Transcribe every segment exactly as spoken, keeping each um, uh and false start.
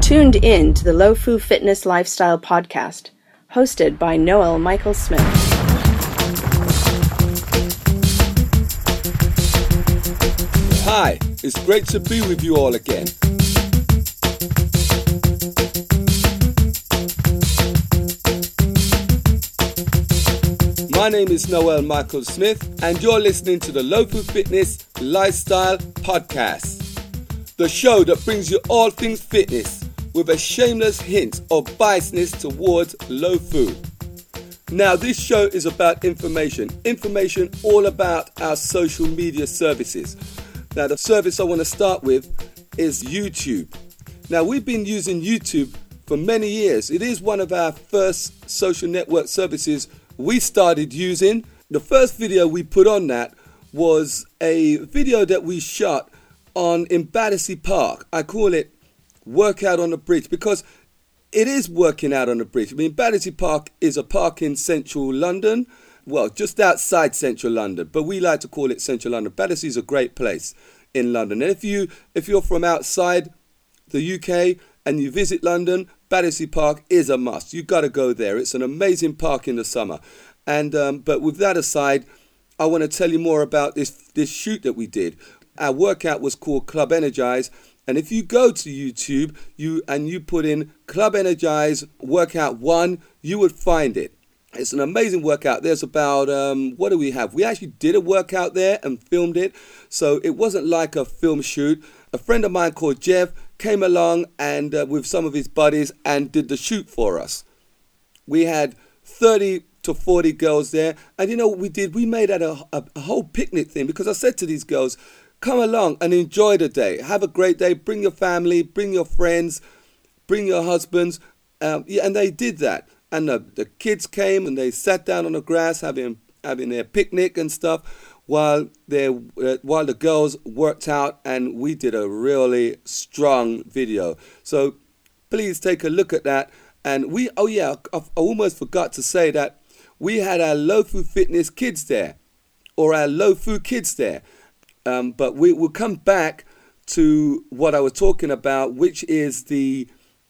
tuned in to the Lofu Fitness Lifestyle Podcast, hosted by Noel Michael Smith. Hi, it's great to be with you all again. My name is Noel Michael Smith, and you're listening to the Lofu Fitness Lifestyle Podcast, the show that brings you all things fitness with a shameless hint of biasness towards low food. Now, this show is about information, information all about our social media services. Now, the service I want to start with is YouTube. Now, we've been using YouTube for many years. It is one of our first social network services we started using. The first video we put on that was a video that we shot on in Battersea Park. I call it Workout on the Bridge because it is working out on the bridge. I mean, Battersea Park is a park in central London, well, just outside central London, but we like to call it central London. Battersea is a great place in London. And if, you, if you're from outside the U K and you visit London, Battersea Park is a must. You've got to go there. It's an amazing park in the summer. And um, but with that aside, I want to tell you more about this, this shoot that we did. Our workout was called Club Energize. And if you go to YouTube you and you put in Club Energize Workout one, you would find it. It's an amazing workout. There's about, um, what do we have? We actually did a workout there and filmed it. So it wasn't like a film shoot. A friend of mine called Jeff came along and uh, with some of his buddies and did the shoot for us. We had thirty to forty girls there. And you know what we did? We made that a, a, a whole picnic thing because I said to these girls, come along and enjoy the day. Have a great day. Bring your family, bring your friends, bring your husbands. Um, yeah, and they did that. And the, the kids came and they sat down on the grass having having their picnic and stuff while they uh, while the girls worked out, and we did a really strong video. So please take a look at that. And we, oh yeah, I, I almost forgot to say that we had our Lofu Fitness kids there, or our Lofu kids there. Um, but we will come back to what I was talking about, which is the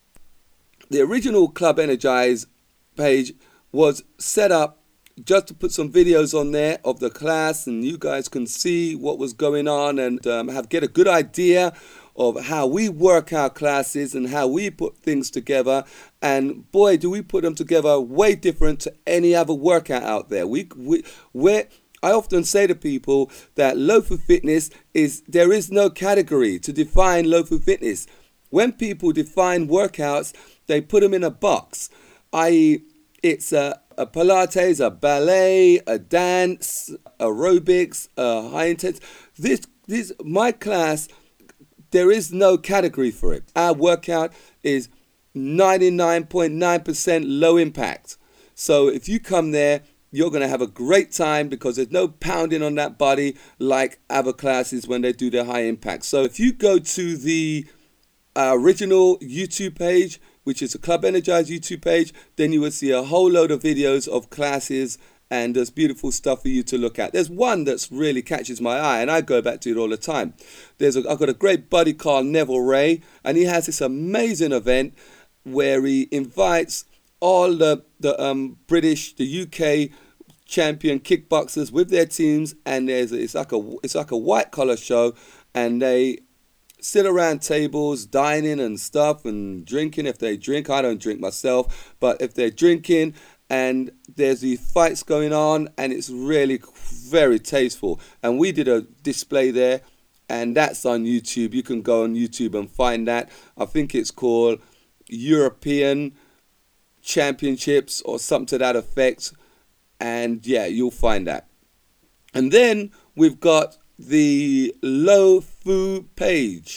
the original Club Energize page was set up just to put some videos on there of the class, and you guys can see what was going on and um, have get a good idea of how we work our classes and how we put things together. And boy, do we put them together way different to any other workout out there. We we we're I often say to people that Lofu Fitness is, there is no category to define Lofu Fitness. When people define workouts, they put them in a box, that is it's a, a Pilates, a ballet, a dance, aerobics, a high intense. This, this, my class, there is no category for it. Our workout is ninety-nine point nine percent low impact. So if you come there, you're going to have a great time because there's no pounding on that body like other classes when they do their high impact. So if you go to the uh, original YouTube page, which is a Club Energize YouTube page, then you will see a whole load of videos of classes, and there's beautiful stuff for you to look at. There's one that's really catches my eye, and I go back to it all the time. There's a, I've got a great buddy called Neville Ray, and he has this amazing event where he invites all the, the um, British, the U K champion kickboxers with their teams, and there's it's like a it's like a white collar show, and they sit around tables dining and stuff and drinking if they drink. I don't drink myself, but if they're drinking, and there's these fights going on, and it's really very tasteful. And we did a display there, and that's on YouTube. You can go on YouTube and find that. I think it's called European Championships or something to that effect. And yeah, you'll find that. And then we've got the Lofu page.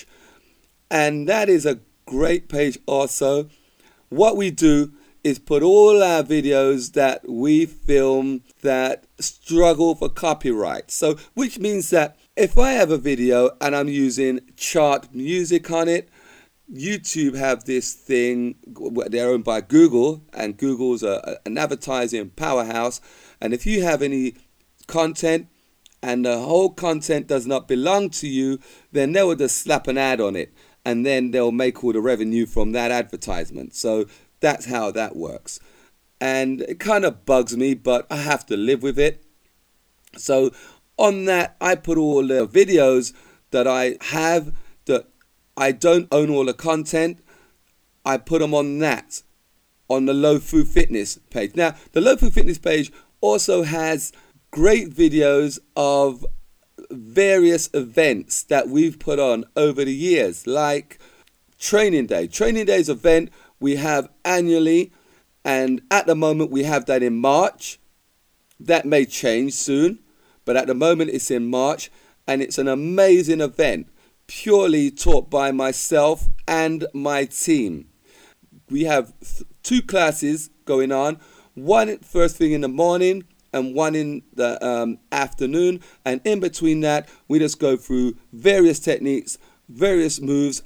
And that is a great page also. What we do is put all our videos that we film that struggle for copyright. So, which means that if I have a video and I'm using chart music on it, YouTube have this thing, they're owned by Google, and Google's a, an advertising powerhouse. And if you have any content and the whole content does not belong to you, then they will just slap an ad on it. and then they'll make all the revenue from that advertisement. So that's how that works. And it kind of bugs me, but I have to live with it. So on that, I put all the videos that I have, that I don't own all the content. I put them on that, on the Lofu Fitness page. Now, the Lofu Fitness page also has great videos of various events that we've put on over the years, like Training Day. Training Day's event we have annually, and at the moment we have that in March. That may change soon, but at the moment it's in March, and it's an amazing event, purely taught by myself and my team. We have th- two classes going on, one first thing in the morning and one in the um, afternoon, and in between that we just go through various techniques, various moves,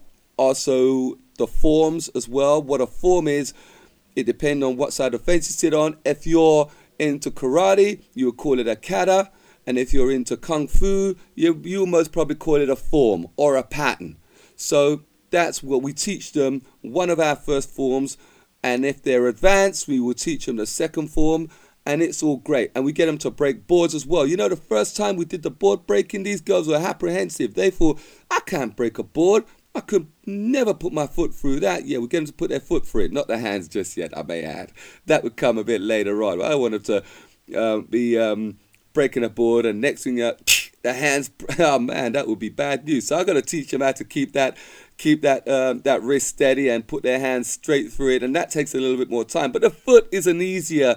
also the forms as well. What a form is, it depends on what side of the fence you sit on. If you're into karate, you would call it a kata, and if you're into kung fu, you you most probably call it a form or a pattern. So that's what we teach them, one of our first forms, and if they're advanced, we will teach them the second form, and it's all great. And we get them to break boards as well. You know, the first time we did the board breaking, these girls were apprehensive. They thought, I can't break a board. I could never put my foot through that. Yeah, we get them to put their foot through it, not their hands just yet, I may add. That would come a bit later on. I don't want them to uh, be um, breaking a board, and next thing up, the hands, oh man, that would be bad news. So I've got to teach them how to keep that keep that um, that wrist steady and put their hands straight through it, and that takes a little bit more time. But the foot is an easier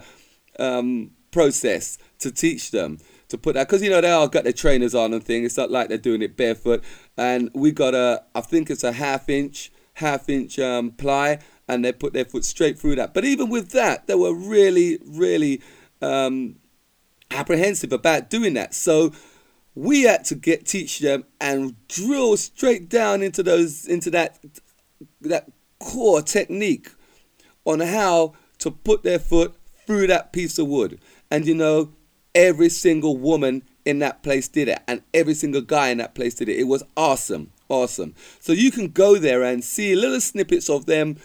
um, process to teach them to put that, because you know they all got their trainers on and things. It's not like they're doing it barefoot. And we got a, I think it's a half inch, half inch um, ply, and they put their foot straight through that. But even with that, they were really, really um, apprehensive about doing that. So we had to get teach them and drill straight down into those, into that, that core technique on how to put their foot through that piece of wood. And you know, every single woman in that place did it, and every single guy in that place did it. It was awesome, awesome. So you can go there and see little snippets of them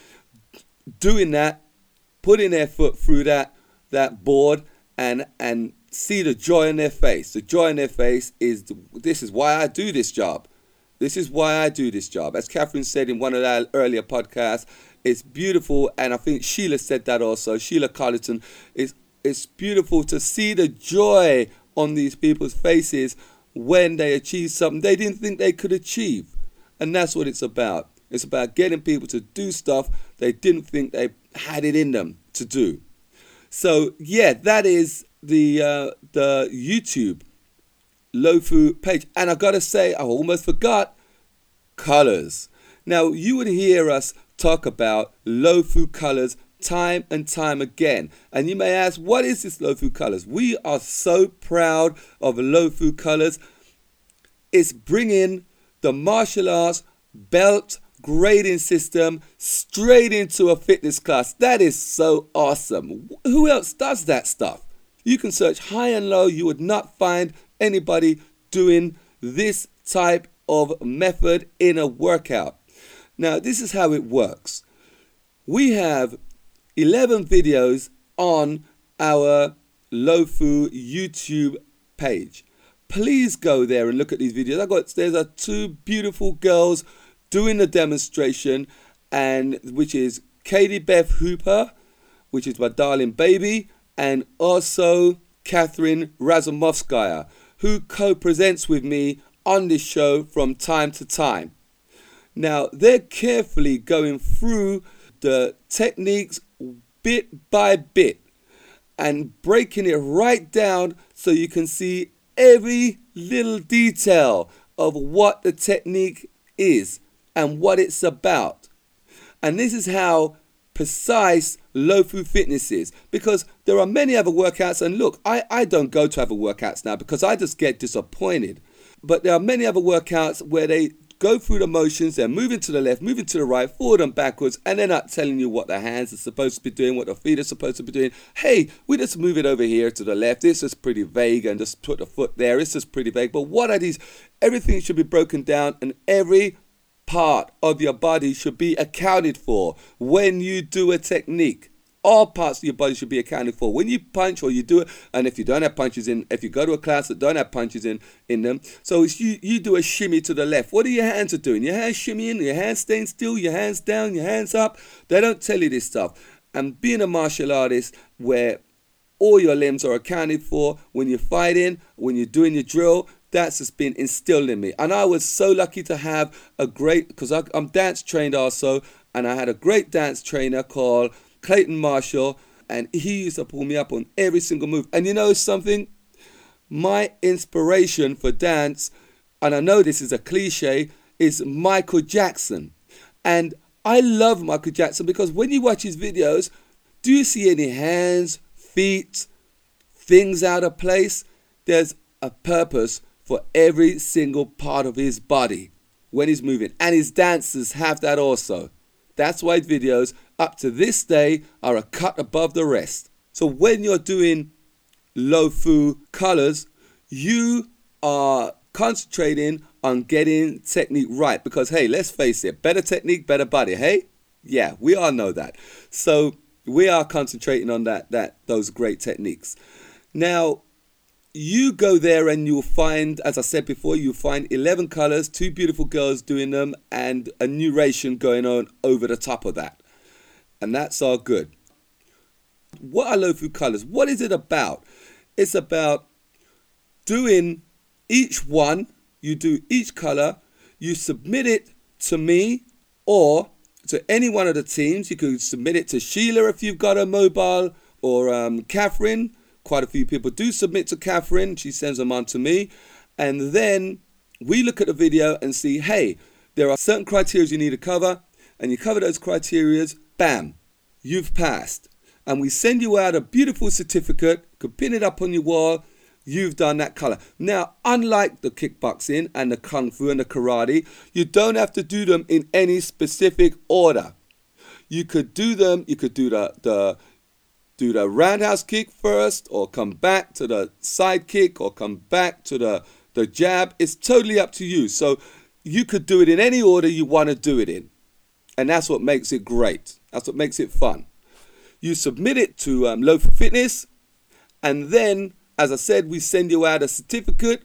doing that, putting their foot through that that board, and and see the joy in their face. The joy in their face is, this is why I do this job. This is why I do this job. As Catherine said in one of our earlier podcasts, it's beautiful, and I think Sheila said that also. Sheila Colleton, it's it's beautiful to see the joy on these people's faces when they achieve something they didn't think they could achieve. And that's what it's about. It's about getting people to do stuff they didn't think they had it in them to do. So yeah, that is the uh, the YouTube Lofu page. And I gotta say, I almost forgot, colors. Now you would hear us talk about Lofu colors time and time again, and you may ask, what is this Lofu colors? We are so proud of Lofu colors. It's bringing the martial arts belt grading system straight into a fitness class. That is so awesome. Who else does that stuff? You can search high and low, you would not find anybody doing this type of method in a workout. Now, this is how it works. We have eleven videos on our Lofu YouTube page. Please go there and look at these videos. I got there's a two beautiful girls doing the demonstration, and which is Katie Beth Hooper, which is my darling baby, and also Catherine Razumovskaya, who co-presents with me on this show from time to time. Now, they're carefully going through the techniques bit by bit and breaking it right down so you can see every little detail of what the technique is and what it's about. And this is how precise Lofu Fitness is, because there are many other workouts, and look, I, I don't go to other workouts now because I just get disappointed. But there are many other workouts where they go through the motions, they're moving to the left, moving to the right, forward and backwards, and they're not telling you what the hands are supposed to be doing, what the feet are supposed to be doing. Hey, we just move it over here to the left. This is pretty vague, and just put the foot there. It's just pretty vague. But what are these? Everything should be broken down, and every part of your body should be accounted for when you do a technique. All parts of your body should be accounted for. When you punch or you do it, and if you don't have punches in, if you go to a class that don't have punches in, in them, so it's you, you do a shimmy to the left. What are your hands are doing? Your hands shimmying, your hands staying still, your hands down, your hands up. They don't tell you this stuff. And being a martial artist where all your limbs are accounted for when you're fighting, when you're doing your drill, that's just been instilled in me. And I was so lucky to have a great, because I'm dance trained also, and I had a great dance trainer called Clayton Marshall, and he used to pull me up on every single move. And you know something? My inspiration for dance, and I know this is a cliche, is Michael Jackson. And I love Michael Jackson because when you watch his videos, do you see any hands, feet, things out of place? There's a purpose for every single part of his body when he's moving. And his dancers have that also. That's why videos up to this day are a cut above the rest. So when you're doing Lo-Fu colors, you are concentrating on getting technique right. Because, hey, let's face it, better technique, better body, hey? Yeah, we all know that. So we are concentrating on that, that those great techniques. Now, you go there and you'll find, as I said before, you'll find eleven colors, two beautiful girls doing them, and a narration going on over the top of that. And that's all good. What are Lo-Fu colors? What is it about? It's about doing each one. You do each color. You submit it to me or to any one of the teams. You could submit it to Sheila if you've got a mobile, or um, Catherine. Quite a few people do submit to Catherine. She sends them on to me. And then we look at the video and see, hey, there are certain criteria you need to cover. And you cover those criteria, bam, you've passed. And we send you out a beautiful certificate. You could pin it up on your wall. You've done that color. Now, unlike the kickboxing and the kung fu and the karate, you don't have to do them in any specific order. You could do them, you could do the... the do the roundhouse kick first, or come back to the side kick, or come back to the, the jab. It's totally up to you. So you could do it in any order you want to do it in. And that's what makes it great. That's what makes it fun. You submit it to um, Lo-Fu Fitness, and then, as I said, we send you out a certificate,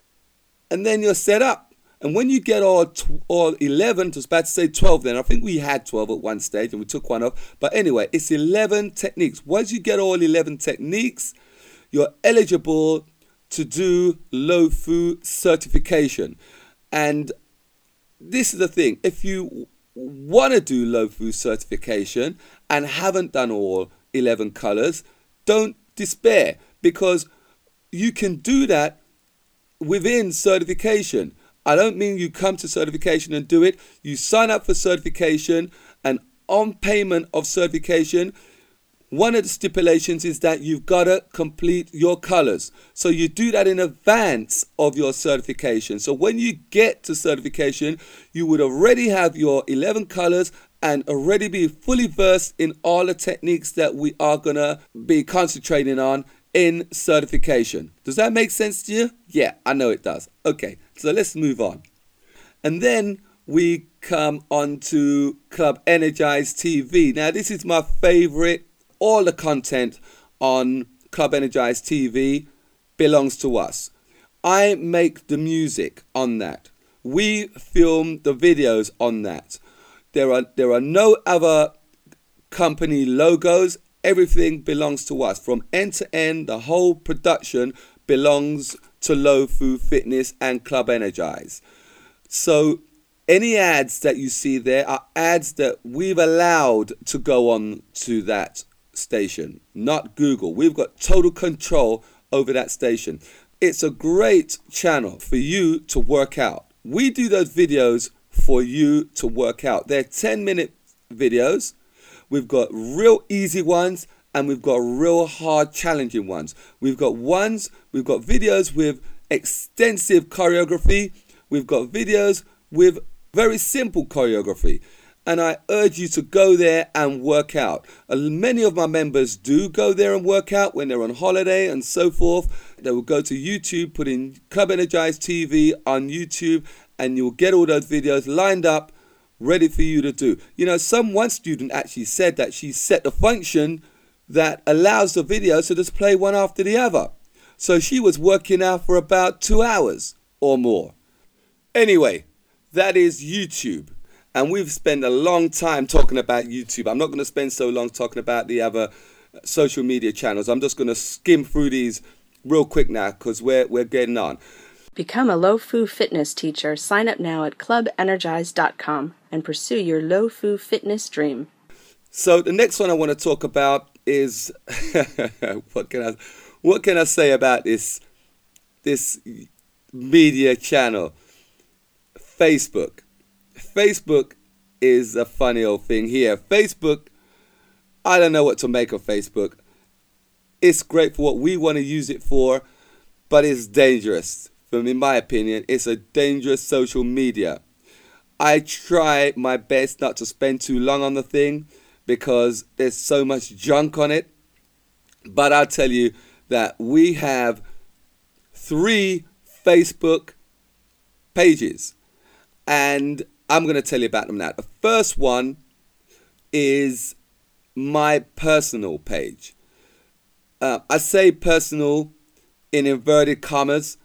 and then you're set up. And when you get all tw- all eleven, I was about to say twelve then, I think we had twelve at one stage and we took one off. But anyway, it's eleven techniques. Once you get all eleven techniques, you're eligible to do Lo-Fu certification. And this is the thing. If you want to do Lo-Fu certification and haven't done all eleven colors, don't despair, because you can do that within certification. I don't mean you come to certification and do it. You sign up for certification, and on payment of certification, one of the stipulations is that you've got to complete your colors. So you do that in advance of your certification. So when you get to certification, you would already have your eleven colors and already be fully versed in all the techniques that we are going to be concentrating on in certification. Does that make sense to you? Yeah, I know it does. Okay, so let's move on. And then we come on to Club Energize T V. Now, this is my favorite. All the content on Club Energize T V belongs to us. I make the music on that. We film the videos on that. There are there are no other company logos. Everything belongs to us. From end to end, the whole production belongs to Lo-Fu Fitness and Club Energize. So any ads that you see there are ads that we've allowed to go on to that station, not Google. We've got total control over that station. It's a great channel for you to work out. We do those videos for you to work out. They're ten minute videos. We've got real easy ones, and we've got real hard challenging ones. We've got ones, we've got videos with extensive choreography. We've got videos with very simple choreography. And I urge you to go there and work out. Uh, many of my members do go there and work out when they're on holiday and so forth. They will go to YouTube, put in Club Energize T V on YouTube, and you'll get all those videos lined up ready for you to do. You know, some one student actually said that she set a function that allows the videos to just play one after the other. So she was working out for about two hours or more. Anyway, that is YouTube. And we've spent a long time talking about YouTube. I'm not going to spend so long talking about the other social media channels. I'm just going to skim through these real quick now because we're, we're getting on. Become a Lo-Fu fitness teacher. Sign up now at club energize dot com and pursue your Lo-Fu fitness dream. So the next one I want to talk about is what can I what can I say about this this media channel? Facebook. Facebook is a funny old thing here. Facebook, I don't know what to make of Facebook. It's great for what we want to use it for, but it's dangerous. From in my opinion, it's a dangerous social media. I try my best not to spend too long on the thing because there's so much junk on it. But I'll tell you that we have three Facebook pages. And I'm going to tell you about them now. The first one is my personal page. Uh, I say personal in inverted commas.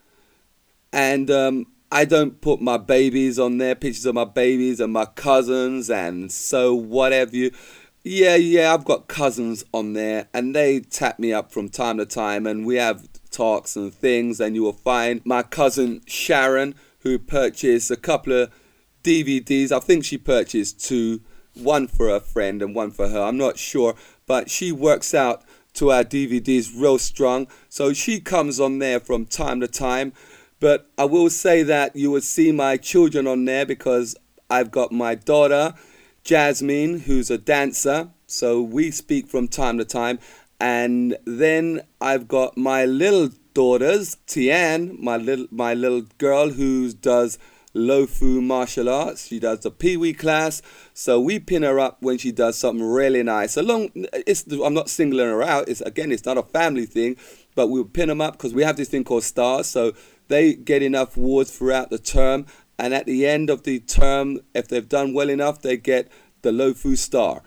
And um, I don't put my babies on there, pictures of my babies and my cousins and so whatever you. Yeah, yeah, I've got cousins on there and they tap me up from time to time and we have talks and things, and you will find my cousin Sharon, who purchased a couple of D V Ds. I think she purchased two, one for her friend and one for her. I'm not sure, but she works out to our D V Ds real strong. So she comes on there from time to time. But I will say that you will see my children on there because I've got my daughter, Jasmine, who's a dancer. So we speak from time to time. And then I've got my little daughters, Tian, my little my little girl who does Lo-Fu martial arts. She does the Pee Wee class. So we pin her up when she does something really nice. Along, it's, I'm not singling her out. It's, again, it's not a family thing. But we'll pin them up because we have this thing called stars. So they get enough awards throughout the term, and at the end of the term, if they've done well enough, they get the Lo-Fu star.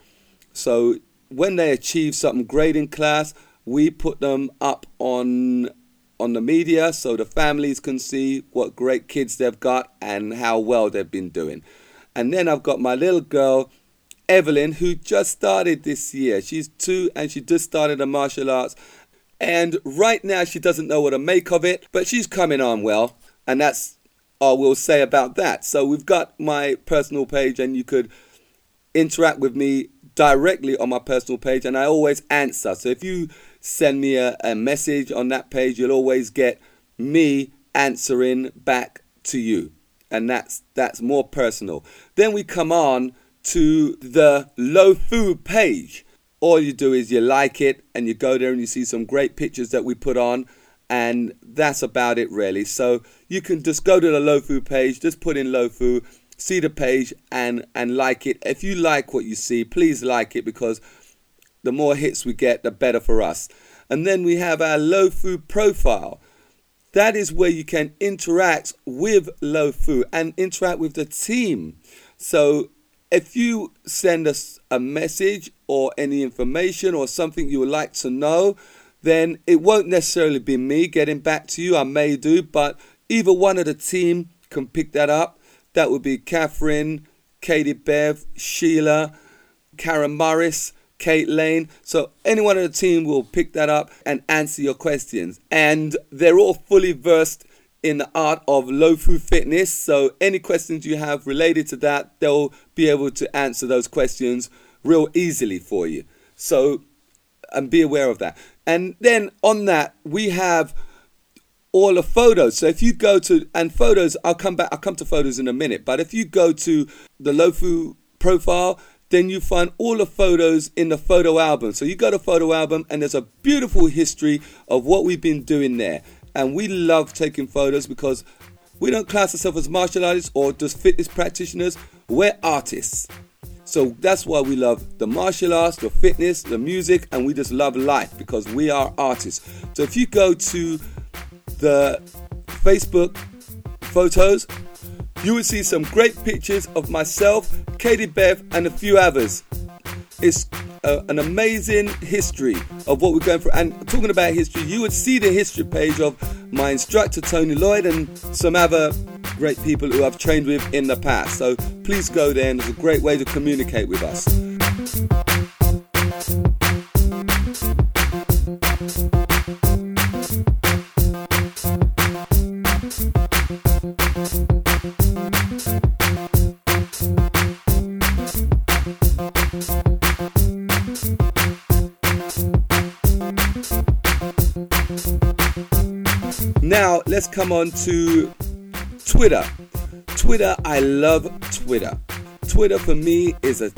So when they achieve something great in class, we put them up on on the media so the families can see what great kids they've got and how well they've been doing. And then I've got my little girl, Evelyn, who just started this year. She's two and she just started the martial arts. And right now she doesn't know what to make of it, but she's coming on well. And that's all we'll say about that. So we've got my personal page and you could interact with me directly on my personal page. And I always answer. So if you send me a, a message on that page, you'll always get me answering back to you. And that's that's more personal. Then we come on to the Lo-Fu page. All you do is you like it and you go there and you see some great pictures that we put on, and that's about it really. So you can just go to the Lo-Fu page, just put in Lo-Fu, see the page and, and like it. If you like what you see, please like it because the more hits we get, the better for us. And then we have our Lo-Fu profile. That is where you can interact with Lo-Fu and interact with the team. So if you send us a message or any information or something you would like to know, then it won't necessarily be me getting back to you. I may do, but either one of the team can pick that up. That would be Catherine, Katie Bev, Sheila, Karen Morris, Kate Lane. So anyone on the team will pick that up and answer your questions. And they're all fully versed in the art of Lo-Fu fitness. So any questions you have related to that, they'll be able to answer those questions real easily for you. So, and be aware of that. And then on that, we have all the photos. So if you go to, and photos, I'll come back, I'll come to photos in a minute. But if you go to the Lo-Fu profile, then you find all the photos in the photo album. So you go to photo album and there's a beautiful history of what we've been doing there. And we love taking photos because we don't class ourselves as martial artists or just fitness practitioners. We're artists. So that's why we love the martial arts, the fitness, the music, and we just love life because we are artists. So if you go to the Facebook photos, You will see some great pictures of myself, Katie Bev, and a few others. It's uh, an amazing history of what we're going through. And talking about history, you would see the history page of my instructor, Tony Lloyd, and some other great people who I've trained with in the past. So please go there, and it's a great way to communicate with us. Now, let's come on to Twitter. Twitter, I love Twitter. Twitter for me is a...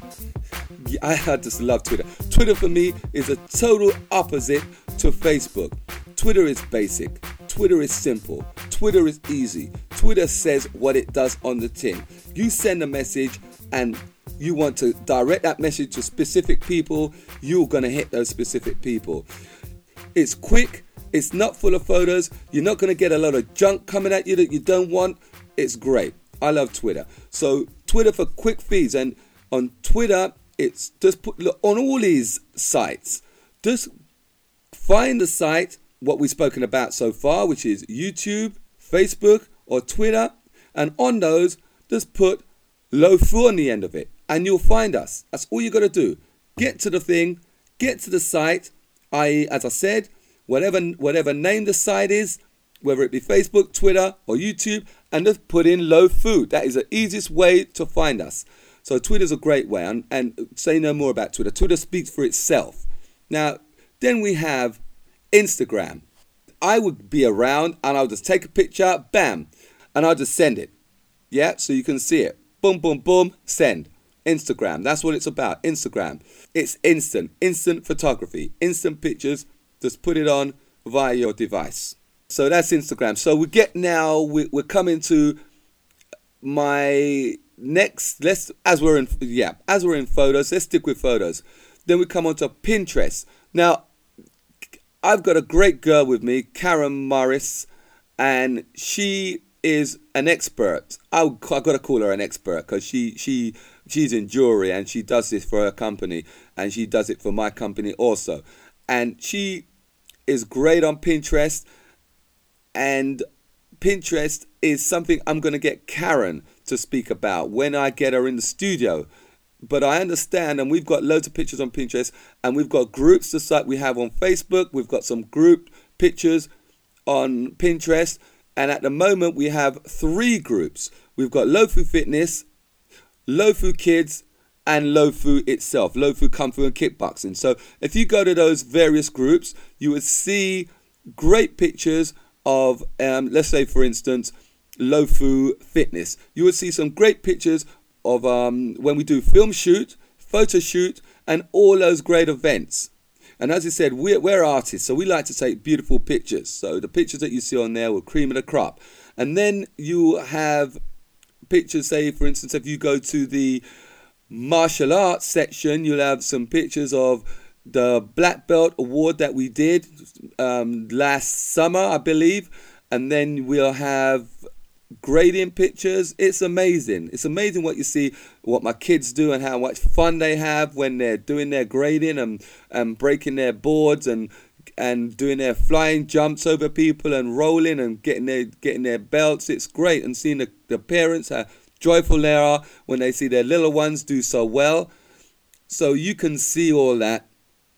I just love Twitter. Twitter for me is a total opposite to Facebook. Twitter is basic. Twitter is simple. Twitter is easy. Twitter says what it does on the tin. You send a message and you want to direct that message to specific people, you're going to hit those specific people. It's quick. It's not full of photos. You're not going to get a lot of junk coming at you that you don't want. It's great. I love Twitter. So Twitter for quick feeds. And on Twitter, it's just put look, on all these sites. Just find the site, what we've spoken about so far, which is YouTube, Facebook, or Twitter. And on those, just put Lofu on the end of it. And you'll find us. That's all you got to do. Get to the thing. Get to the site. that is, as I said, Whatever whatever name the site is, whether it be Facebook, Twitter, or YouTube, and just put in Low Food. That is the easiest way to find us. So Twitter's a great way, and, and say no more about Twitter. Twitter speaks for itself. Now, then we have Instagram. I would be around, and I'll just take a picture, bam, and I'll just send it. Yeah, so you can see it. Boom, boom, boom, send. Instagram, that's what it's about, Instagram. It's instant, instant photography, instant pictures. Just put it on via your device. So that's Instagram. So we get now, we, we're coming to my next, let's, as we're in, yeah, as we're in photos, let's stick with photos. Then we come on to Pinterest. Now, I've got a great girl with me, Karen Morris, and she is an expert. I've got to call her an expert because she, she, she's in jewelry and she does this for her company and she does it for my company also. And she is great on Pinterest. And Pinterest is something I'm going to get Karen to speak about when I get her in the studio. But I understand, and we've got loads of pictures on Pinterest, and we've got groups just like we have on Facebook. We've got some group pictures on Pinterest. And at the moment, we have three groups. We've got Lofu Fitness, Lofu Kids, and Lofu itself, Lofu Kung Fu and Kickboxing. So if you go to those various groups, you would see great pictures of, um, let's say for instance, Lofu Fitness. You would see some great pictures of um, when we do film shoot, photo shoot, and all those great events. And as I said, we're, we're artists, so we like to take beautiful pictures. So the pictures that you see on there were cream of the crop. And then you have pictures, say for instance, if you go to the martial arts section, you'll have some pictures of the black belt award that we did um, last summer, I believe, and then we'll have grading pictures. It's amazing. It's amazing what you see, what my kids do and how much fun they have when they're doing their grading and, and breaking their boards and and doing their flying jumps over people and rolling and getting their getting their belts. It's great, and seeing the, the parents how joyful they are when they see their little ones do so well. So you can see all that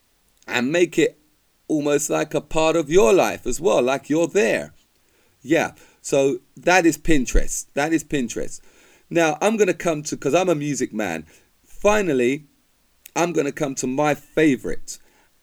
and make it almost like a part of your life as well, like you're there. Yeah, so that is Pinterest. That is Pinterest. Now I'm going to come to, because I'm a music man, finally I'm going to come to my favorite.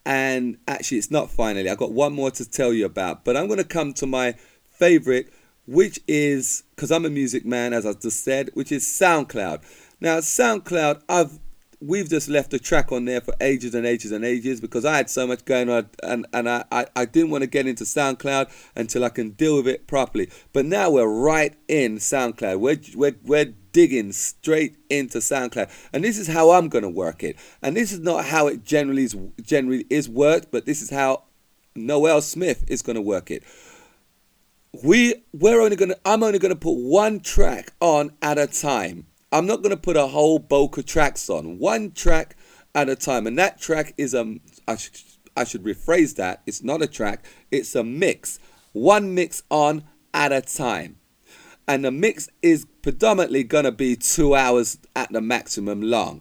And actually it's not finally, I've got one more to tell you about, but I'm going to come to my favorite, which is, because I'm a music man, as I just said, which is SoundCloud. Now, SoundCloud, I've we've just left a track on there for ages and ages and ages because I had so much going on, and, and I, I, I didn't want to get into SoundCloud until I can deal with it properly. But now we're right in SoundCloud. We're, we're, we're digging straight into SoundCloud. And this is how I'm going to work it. And this is not how it generally is, generally is worked, but this is how Noel Smith is going to work it. we we're only gonna I'm only gonna put one track on at a time. I'm not gonna put a whole bulk of tracks on. One track at a time, and that track is a I should I should rephrase that. It's not a track. It's a mix. One mix on at a time, and the mix is predominantly gonna be two hours at the maximum long.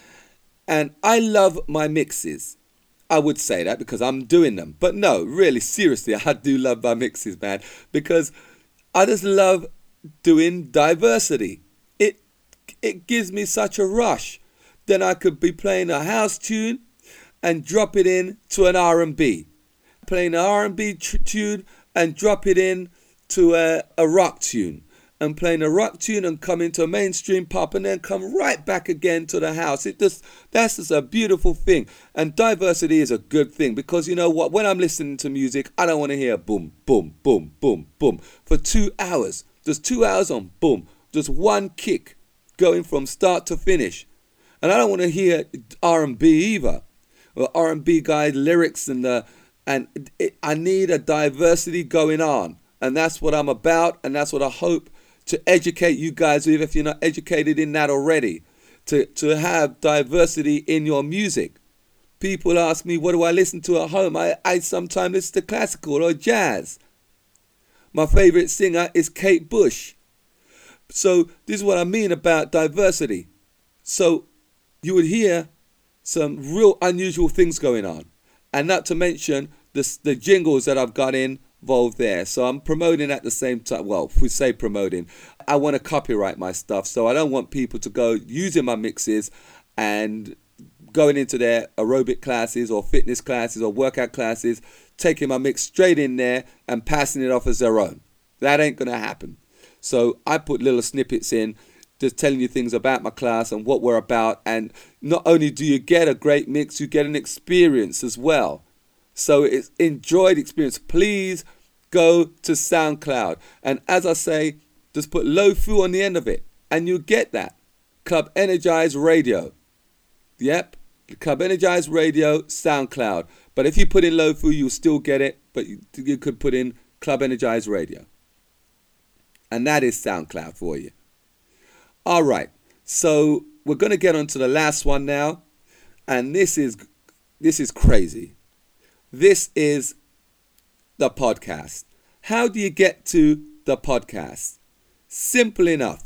And I love my mixes. I would say that because I'm doing them. But no, really, seriously, I do love my mixes, man. Because I just love doing diversity. It it gives me such a rush. Then I could be playing a house tune and drop it in to an R and B. Playing an R and B tr- tune and drop it in to a, a rock tune. And playing a rock tune and come into a mainstream pop and then come right back again to the house. It just that's just a beautiful thing. And diversity is a good thing because you know what? When I'm listening to music, I don't want to hear boom, boom, boom, boom, boom for two hours. Just two hours on boom. Just one kick going from start to finish. And I don't want to hear R and B either. Or R and B guys lyrics and the and it, I need a diversity going on. And that's what I'm about, and that's what I hope to educate you guys with if you're not educated in that already, to, to have diversity in your music. People ask me, what do I listen to at home? I, I sometimes listen to classical or jazz. My favorite singer is Kate Bush. So this is what I mean about diversity. So you would hear some real unusual things going on. And not to mention the, the jingles that I've got in involved there. So I'm promoting at the same time. Well, if we say promoting, I want to copyright my stuff. So I don't want people to go using my mixes and going into their aerobic classes or fitness classes or workout classes, taking my mix straight in there and passing it off as their own. That ain't going to happen. So I put little snippets in, just telling you things about my class and what we're about. And not only do you get a great mix, you get an experience as well. So it's enjoyed experience. Please go to SoundCloud. And as I say, just put Lo-Fu on the end of it. And you get that. Club Energized Radio. Yep. Club Energized Radio, SoundCloud. But if you put in Lo-Fu, you'll still get it. But you, you could put in Club Energized Radio. And that is SoundCloud for you. All right. So we're going to get on to the last one now. And this is this is crazy. This is the podcast. How do you get to the podcast? Simple enough.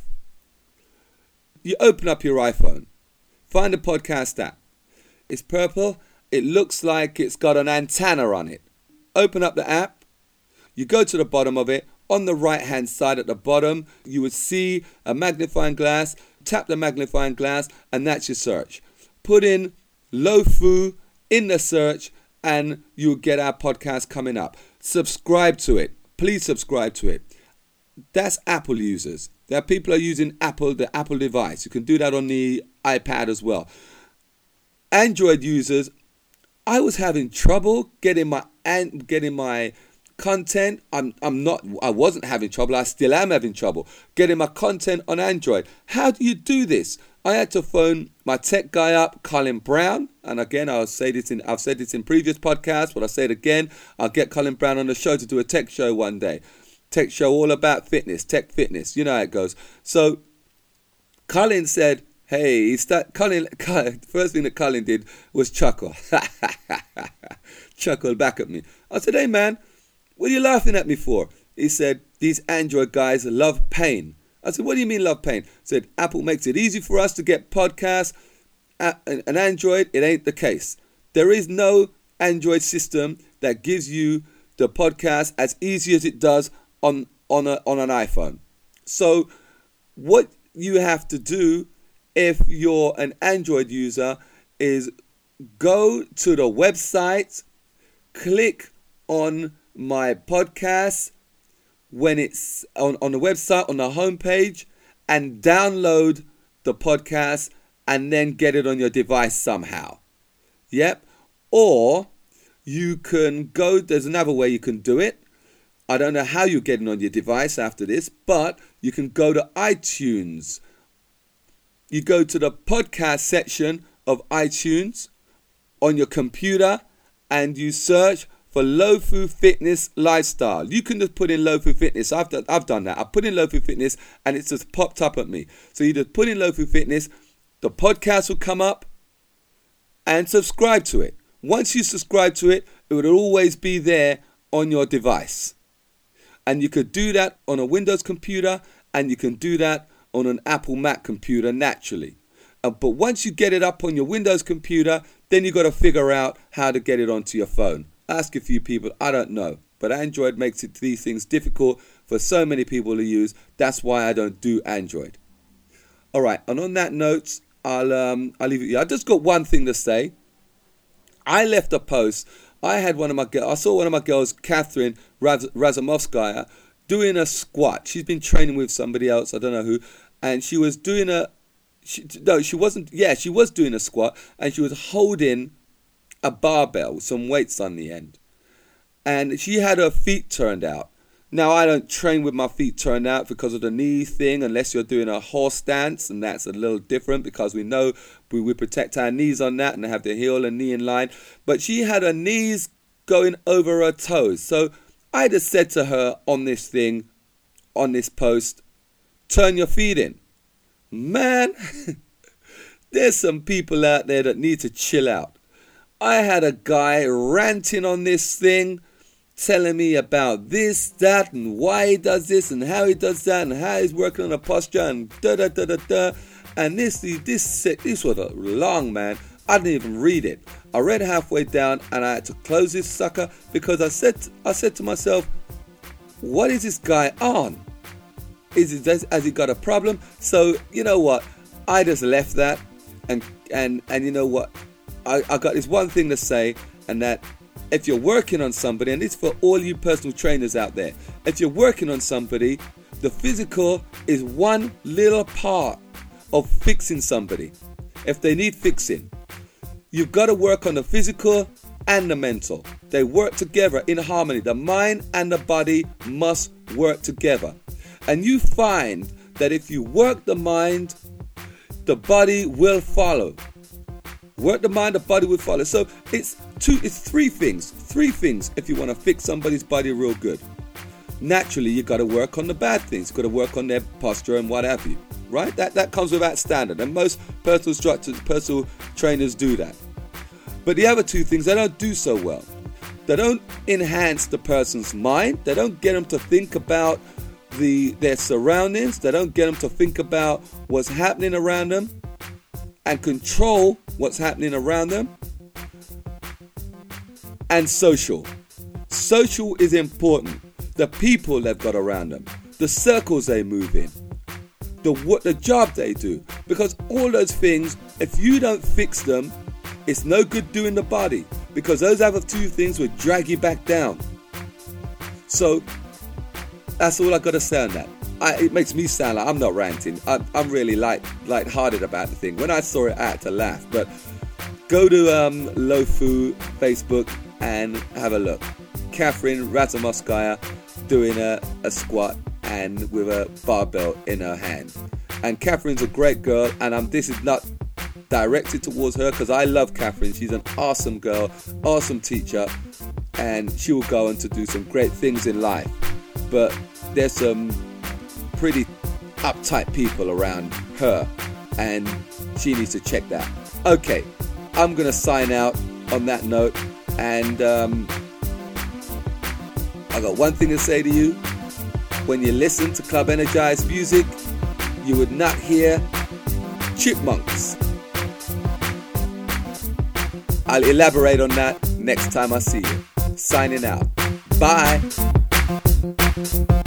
You open up your iPhone. Find the podcast app. It's purple. It looks like it's got an antenna on it. Open up the app. You go to the bottom of it. On the right hand side at the bottom, you would see a magnifying glass. Tap the magnifying glass and that's your search. Put in Lo-Fu in the search and you'll get our podcast coming up. Subscribe to it. Please subscribe to it. That's Apple users. There are people who are using Apple, the Apple device. You can do that on the iPad as well. Android users, I was having trouble getting my and getting my content. I'm I'm not I wasn't having trouble. I still am having trouble getting my content on Android. How do you do this? I had to phone my tech guy up, Colin Brown, and again I'll say this in I've said this in previous podcasts, but I'll say it again. I'll get Colin Brown on the show to do a tech show one day. Tech show all about fitness, tech fitness. You know how it goes. So Colin said, hey, he start, Colin, Colin, first thing that Colin did was chuckle. Chuckled back at me. I said, hey man, what are you laughing at me for? He said, these Android guys love pain. I said, what do you mean love pain? He said, Apple makes it easy for us to get podcasts. An Android, it ain't the case. There is no Android system that gives you the podcast as easy as it does on, on, a, on an iPhone. So what you have to do if you're an Android user is go to the website, click on my podcast when it's on, on the website, on the homepage, and download the podcast and then get it on your device somehow. Yep. Or you can go, there's another way you can do it. I don't know how you're getting on your device after this, but you can go to iTunes. You go to the podcast section of iTunes on your computer and you search for Lofu Fitness Lifestyle. You can just put in Lofu Fitness. I've done, I've done that. I put in Lofu Fitness and it's just popped up at me. So you just put in Lofu Fitness, the podcast will come up, and subscribe to it. Once you subscribe to it, it would always be there on your device. And you could do that on a Windows computer, and you can do that on an Apple Mac computer naturally. Uh, but once you get it up on your Windows computer, then you got to figure out how to get it onto your phone. Ask a few people, I don't know. But Android makes it these things difficult for so many people to use. That's why I don't do Android. All right, and on that note, I'll um I'll leave it here. I just got one thing to say. I left a post. I had one of my girls. I saw one of my girls, Catherine Raz- Razamovskaya, doing a squat. She's been training with somebody else, I don't know who, and she was doing a. She, no, she wasn't. Yeah, she was doing a squat, and she was holding a barbell with some weights on the end, and she had her feet turned out. Now, I don't train with my feet turned out because of the knee thing, unless you're doing a horse stance, and that's a little different because we know we, we protect our knees on that and have the heel and knee in line. But she had her knees going over her toes. So I just said to her on this thing, on this post, turn your feet in. Man, there's some people out there that need to chill out. I had a guy ranting on this thing, telling me about this, that, and why he does this, and how he does that, and how he's working on a posture, and da da da da da. And this, this, this was a long, man. I didn't even read it. I read halfway down, and I had to close this sucker because I said, I said to myself, "What is this guy on? Is it, has he got a problem?" So you know what? I just left that, and and and you know what? I, I got this one thing to say, and that. If you're working on somebody, and it's for all you personal trainers out there, if you're working on somebody, the physical is one little part of fixing somebody. If they need fixing, you've got to work on the physical and the mental. They work together in harmony. The mind and the body must work together. And you find that if you work the mind, the body will follow. Work the mind, the body will follow. So it's two, it's three things. Three things if you want to fix somebody's body real good. Naturally, you got to work on the bad things. You got to work on their posture and what have you. Right? That that comes without standard. And most personal instructors, personal trainers do that. But the other two things, they don't do so well. They don't enhance the person's mind. They don't get them to think about the their surroundings. They don't get them to think about what's happening around them and control what's happening around them. And social. Social is important. The people they've got around them, the circles they move in, the what the job they do. Because all those things, if you don't fix them, it's no good doing the body, because those other two things will drag you back down. So that's all I got to say on that. I, it makes me sound like I'm not ranting. I'm, I'm really light, light-hearted about the thing. When I saw it, I had to laugh. But go to um, Lofu Facebook and have a look. Catherine Razamovskaya doing a, a squat and with a barbell in her hand. And Catherine's a great girl, and um, this is not directed towards her because I love Catherine. She's an awesome girl, awesome teacher, and she will go on to do some great things in life. But there's some pretty uptight people around her, and she needs to check that. Okay, I'm going to sign out on that note, and um, I got one thing to say to you. When you listen to Club Energized music, you would not hear chipmunks. I'll elaborate on that next time I see you. Signing out. Bye.